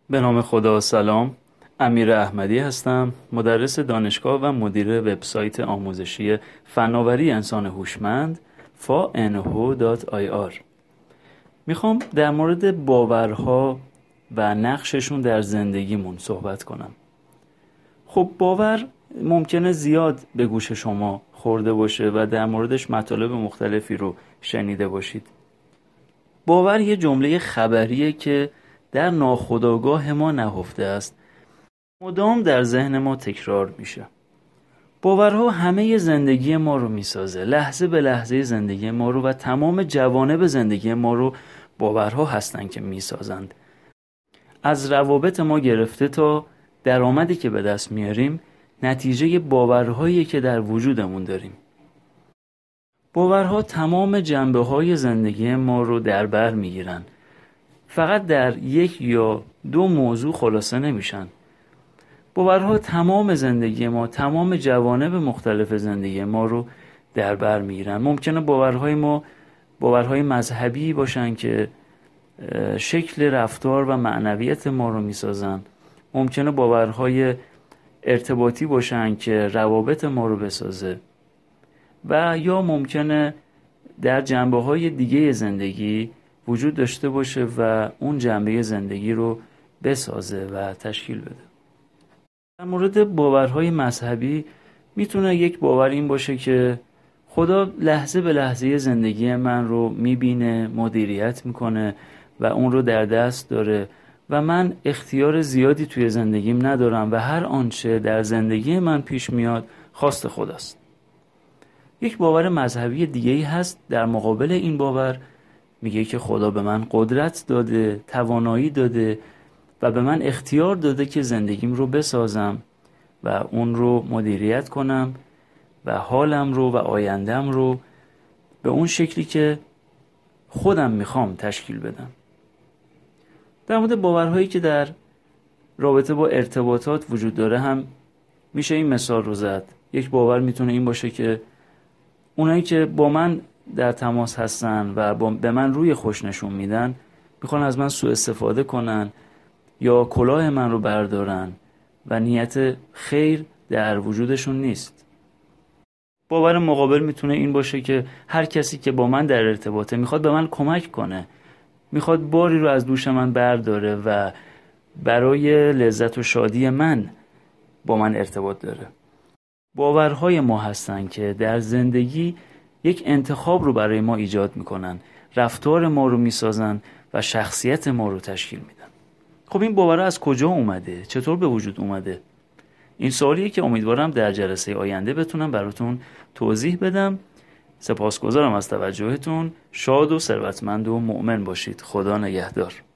به نام خدا. سلام، امیر احمدی هستم، مدرس دانشگاه و مدیر وبسایت آموزشی فناوری انسان هوشمند fa.no.ir. میخوام در مورد باورها و نقششون در زندگیمون صحبت کنم. خب باور ممکنه زیاد به گوش شما خورده باشه و در موردش مطالب مختلفی رو شنیده باشید. باور یه جمله خبریه که در ناخودآگاه ما نهفته است، مدام در ذهن ما تکرار میشه. باورها همه زندگی ما رو میسازه، لحظه به لحظه زندگی ما رو و تمام جوانب زندگی ما رو باورها هستن که میسازند. از روابط ما گرفته تا درآمدی که به دست میاریم نتیجه باورهایی که در وجودمون داریم. باورها تمام جنبه‌های زندگی ما رو در بر میگیرن. فقط در یک یا دو موضوع خلاصه نمیشن. باورها تمام زندگی ما، تمام جوانب مختلف زندگی ما رو در بر میگیرن. ممکنه باورهای ما باورهای مذهبی باشن که شکل رفتار و معنویت ما رو میسازن. ممکنه باورهای ارتباطی باشن که روابط ما رو بسازه و یا ممکنه در جنبه‌های دیگه زندگی وجود داشته باشه و اون جنبه زندگی رو بسازه و تشکیل بده. در مورد باورهای مذهبی میتونه یک باور این باشه که خدا لحظه به لحظه زندگی من رو میبینه، مدیریت میکنه و اون رو در دست داره و من اختیار زیادی توی زندگیم ندارم و هر آنچه در زندگی من پیش میاد خواست خداست. یک باور مذهبی دیگه‌ای هست در مقابل این باور، میگه که خدا به من قدرت داده، توانایی داده و به من اختیار داده که زندگیم رو بسازم و اون رو مدیریت کنم و حالم رو و آیندم رو به اون شکلی که خودم میخوام تشکیل بدم. در مورد باورهایی که در رابطه با ارتباطات وجود داره هم میشه این مثال رو زد. یک باور میتونه این باشه که اونایی که با من در تماس هستن و به من روی خوش نشون میدن میخوان از من سوء استفاده کنن یا کلاه من رو بردارن و نیت خیر در وجودشون نیست. باور مقابل میتونه این باشه که هر کسی که با من در ارتباطه میخواد به من کمک کنه، میخواد باری رو از دوش من برداره و برای لذت و شادی من با من ارتباط داره. باورهای ما هستن که در زندگی یک انتخاب رو برای ما ایجاد میکنن، رفتار ما رو میسازن و شخصیت ما رو تشکیل میدن. خب این باورها از کجا اومده؟ چطور به وجود اومده؟ این سوالیه که امیدوارم در جلسه آینده بتونم براتون توضیح بدم. سپاسگزارم از توجهتون. شاد و ثروتمند و مؤمن باشید. خدا نگهدار.